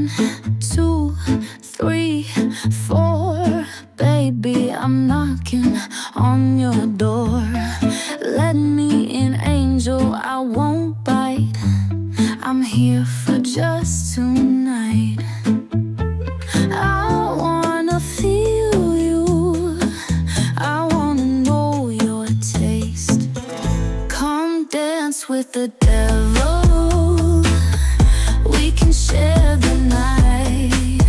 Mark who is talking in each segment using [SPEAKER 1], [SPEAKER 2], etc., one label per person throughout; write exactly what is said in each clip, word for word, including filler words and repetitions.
[SPEAKER 1] One, two, three, four. Baby, I'm knocking on your door. Let me in, angel, I won't bite. I'm here for just tonight. I wanna feel you, I wanna know your taste. Come dance with the devil, we can share the night.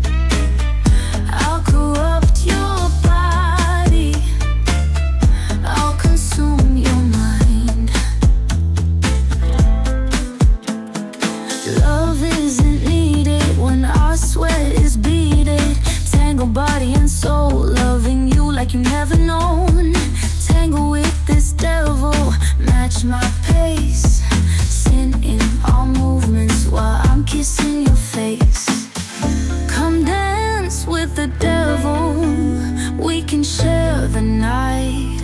[SPEAKER 1] I'll corrupt your body, I'll consume your mind. Love isn't needed when our sweat is beaded. Tangle body and soul, loving you like you never known. Tangle with this devil, match my pace. Sin in all movements while I'm kissing your face. Come dance with the devil, we can share the night.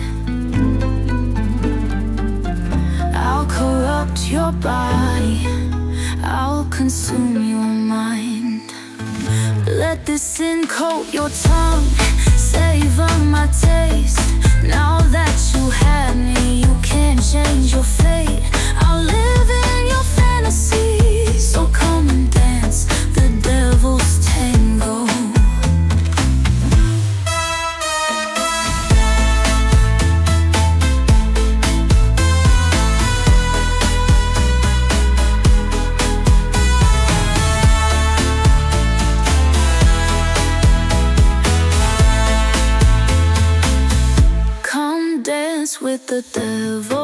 [SPEAKER 1] I'll corrupt your body, I'll consume your mind. Let this sin coat your tongue, savor my taste. Now that you had me, you can't change your fate. I'll live in your fantasy, so come and dance the devil's tango. With the devil.